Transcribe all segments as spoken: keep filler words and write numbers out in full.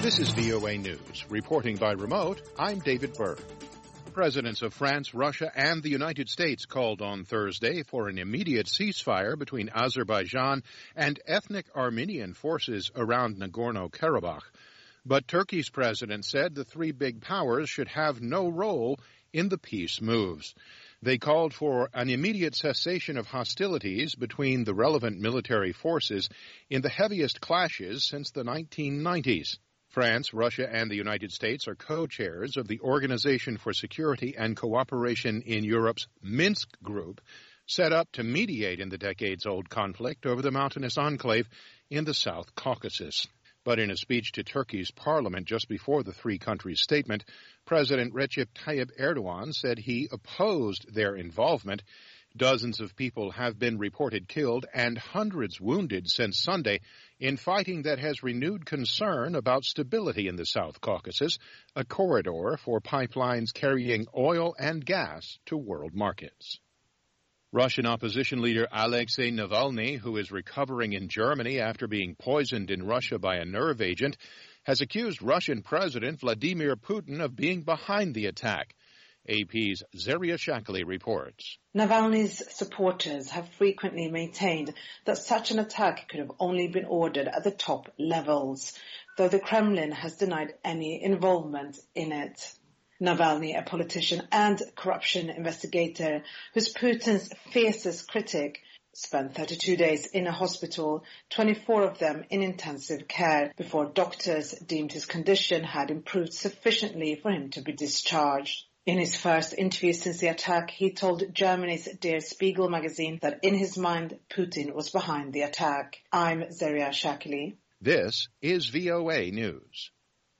This is V O A News. Reporting by remote, I'm David Byrd. Presidents of France, Russia, and the United States called on Thursday for an immediate ceasefire between Azerbaijan and ethnic Armenian forces around Nagorno-Karabakh. But Turkey's president said the three big powers should have no role in the peace moves. They called for an immediate cessation of hostilities between the relevant military forces in the heaviest clashes since the nineteen nineties. France, Russia, and the United States are co-chairs of the Organization for Security and Cooperation in Europe's Minsk Group, set up to mediate in the decades-old conflict over the mountainous enclave in the South Caucasus. But in a speech to Turkey's parliament just before the three countries' statement, President Recep Tayyip Erdogan said he opposed their involvement. Dozens of people have been reported killed and hundreds wounded since Sunday in fighting that has renewed concern about stability in the South Caucasus, a corridor for pipelines carrying oil and gas to world markets. Russian opposition leader Alexei Navalny, who is recovering in Germany after being poisoned in Russia by a nerve agent, has accused Russian President Vladimir Putin of being behind the attack. A P's Zeria Shakali reports. Navalny's supporters have frequently maintained that such an attack could have only been ordered at the top levels, though the Kremlin has denied any involvement in it. Navalny, a politician and corruption investigator who's Putin's fiercest critic, spent thirty-two days in a hospital, twenty-four of them in intensive care, before doctors deemed his condition had improved sufficiently for him to be discharged. In his first interview since the attack, he told Germany's Der Spiegel magazine that in his mind, Putin was behind the attack. I'm Zeria Shakali. This is V O A News.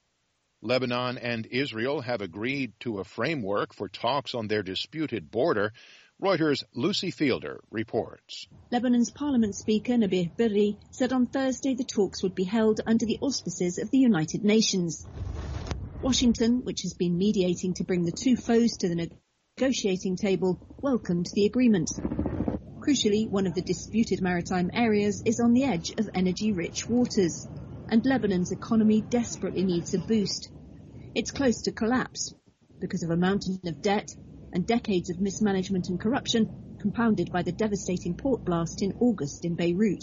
Lebanon and Israel have agreed to a framework for talks on their disputed border. Reuters' Lucy Fielder reports. Lebanon's Parliament Speaker Nabih Berri said on Thursday the talks would be held under the auspices of the United Nations. Washington, which has been mediating to bring the two foes to the negotiating table, welcomed the agreement. Crucially, one of the disputed maritime areas is on the edge of energy-rich waters, and Lebanon's economy desperately needs a boost. It's close to collapse because of a mountain of debt and decades of mismanagement and corruption, compounded by the devastating port blast in August in Beirut.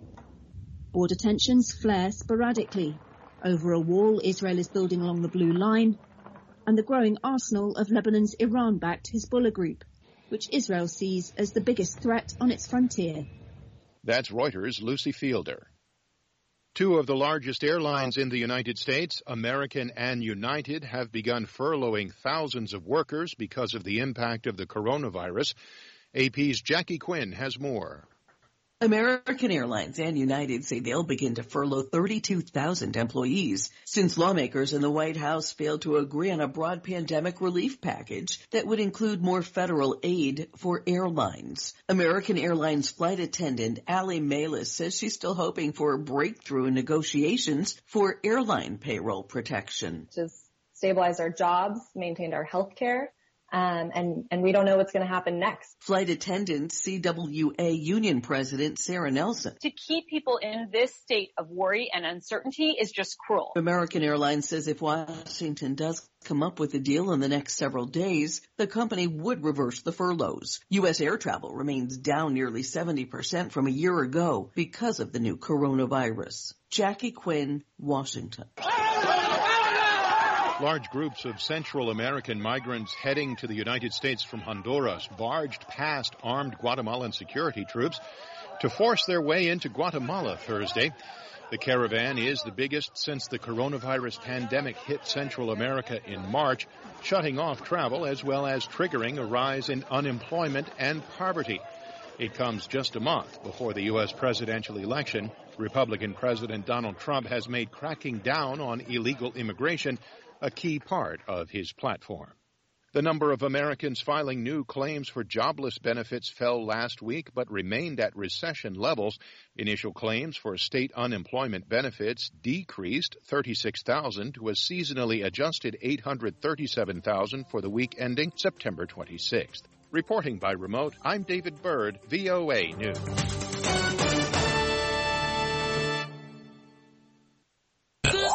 Border tensions flare sporadically over a wall Israel is building along the Blue Line, and the growing arsenal of Lebanon's Iran-backed Hezbollah group, which Israel sees as the biggest threat on its frontier. That's Reuters' Lucy Fielder. Two of the largest airlines in the United States, American and United, have begun furloughing thousands of workers because of the impact of the coronavirus. A P's Jackie Quinn has more. American Airlines and United say they'll begin to furlough thirty-two thousand employees since lawmakers in the White House failed to agree on a broad pandemic relief package that would include more federal aid for airlines. American Airlines flight attendant Allie Malis says she's still hoping for a breakthrough in negotiations for airline payroll protection. Just stabilize our jobs, maintain our health care. Um, and, and we don't know what's going to happen next. Flight attendant C W A Union President Sarah Nelson. To keep people in this state of worry and uncertainty is just cruel. American Airlines says if Washington does come up with a deal in the next several days, the company would reverse the furloughs. U S air travel remains down nearly seventy percent from a year ago because of the new coronavirus. Jackie Quinn, Washington. Large groups of Central American migrants heading to the United States from Honduras barged past armed Guatemalan security troops to force their way into Guatemala Thursday. The caravan is the biggest since the coronavirus pandemic hit Central America in March, shutting off travel as well as triggering a rise in unemployment and poverty. It comes just a month before the U S presidential election. Republican President Donald Trump has made cracking down on illegal immigration a key part of his platform. The number of Americans filing new claims for jobless benefits fell last week but remained at recession levels. Initial claims for state unemployment benefits decreased thirty-six thousand to a seasonally adjusted eight hundred thirty-seven thousand for the week ending September twenty-sixth. Reporting by remote, I'm David Byrd, V O A News.